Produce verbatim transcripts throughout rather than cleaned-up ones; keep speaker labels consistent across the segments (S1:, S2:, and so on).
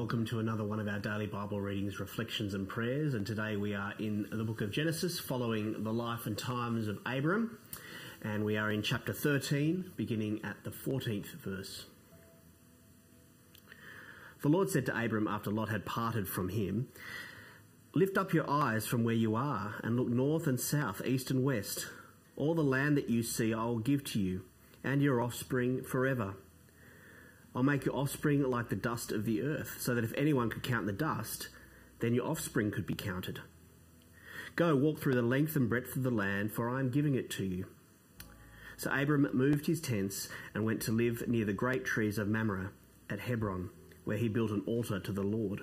S1: welcome to another one of our daily Bible readings, reflections and prayers. And today we are in the book of Genesis, following the life and times of Abram. And we are in chapter thirteen, beginning at the fourteenth verse. The Lord said to Abram after Lot had parted from him, "Lift up your eyes from where you are and look north and south, east and west. All the land that you see I will give to you and your offspring forever. I'll make your offspring like the dust of the earth, so that if anyone could count the dust, then your offspring could be counted. Go, walk through the length and breadth of the land, for I am giving it to you." So Abram moved his tents and went to live near the great trees of Mamre at Hebron, where he built an altar to the Lord.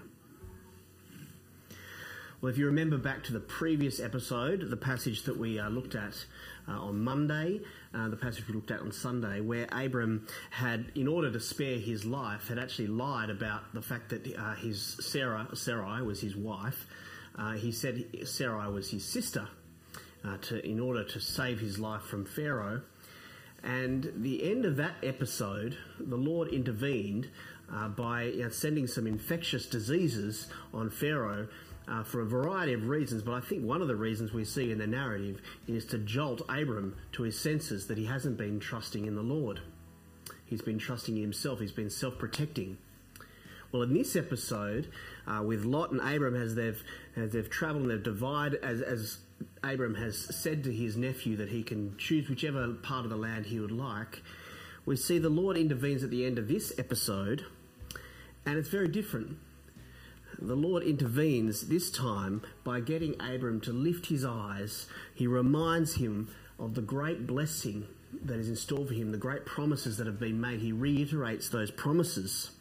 S1: Well, if you remember back to the previous episode, the passage that we uh, looked at uh, on Monday, uh, the passage we looked at on Sunday, where Abram had, in order to spare his life, had actually lied about the fact that uh, his Sarah, Sarai was his wife. Uh, he said Sarai was his sister uh, to, in order to save his life from Pharaoh. And the end of that episode, the Lord intervened uh, by you know, sending some infectious diseases on Pharaoh, Uh, for a variety of reasons, but I think one of the reasons we see in the narrative is to jolt Abram to his senses that he hasn't been trusting in the Lord. He's been trusting in himself. He's been self-protecting. Well, in this episode, uh, with Lot and Abram, as they've as they've travelled and they've divided, as, as Abram has said to his nephew that he can choose whichever part of the land he would like, we see the Lord intervenes at the end of this episode, and it's very different. The Lord intervenes this time by getting Abram to lift his eyes. He reminds him of the great blessing that is in store for him, the great promises that have been made. He reiterates those promises.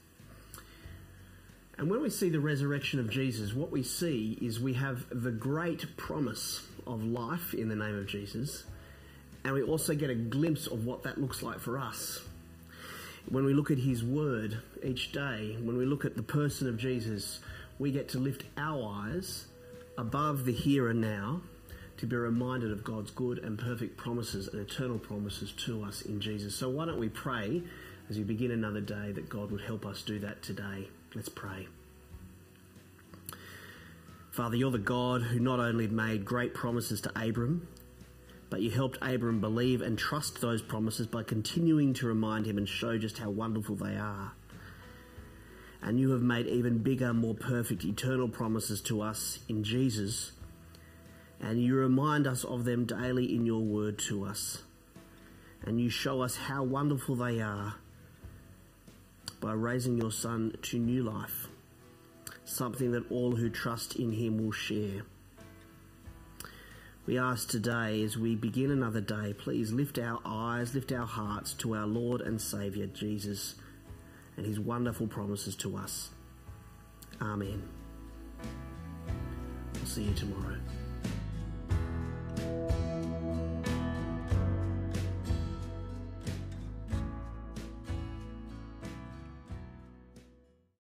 S1: And when we see the resurrection of Jesus, what we see is we have the great promise of life in the name of Jesus, and we also get a glimpse of what that looks like for us. When we look at his word each day, when we look at the person of Jesus, we get to lift our eyes above the here and now to be reminded of God's good and perfect promises and eternal promises to us in Jesus. So why don't we pray as we begin another day that God would help us do that today. Let's pray. Father, you're the God who not only made great promises to Abram, but you helped Abram believe and trust those promises by continuing to remind him and show just how wonderful they are. And you have made even bigger, more perfect, eternal promises to us in Jesus. And you remind us of them daily in your word to us. And you show us how wonderful they are by raising your Son to new life, something that all who trust in him will share. We ask today, as we begin another day, please lift our eyes, lift our hearts to our Lord and Saviour, Jesus, and his wonderful promises to us. Amen. I'll see you tomorrow.